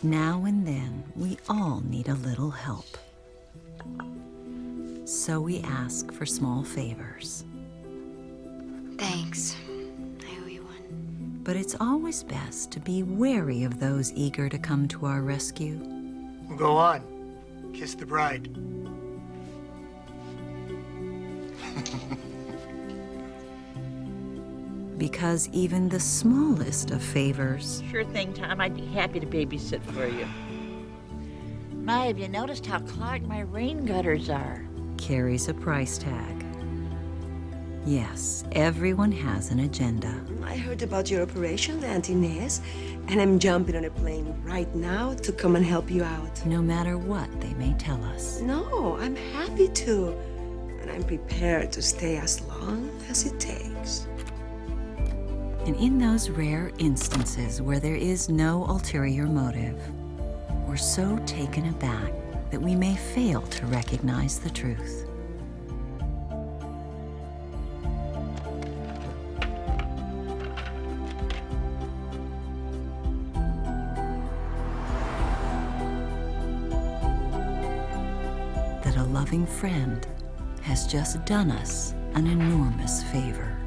Now and then, we all need a little help. So we ask for small favors. Thanks. I owe you one. But it's always best to be wary of those eager to come to our rescue. Well, go on. Kiss the bride. Because even the smallest of favors Sure thing, Tom. I'd be happy to babysit for you. My, have you noticed how clogged my rain gutters are? carries a price tag. Yes, everyone has an agenda. I heard about your operation, Aunt Inez, and I'm jumping on a plane right now to come and help you out. No matter what they may tell us. No, I'm happy to. And I'm prepared to stay as long as it takes. And in those rare instances where there is no ulterior motive, we're so taken aback that we may fail to recognize the truth. That a loving friend has just done us an enormous favor.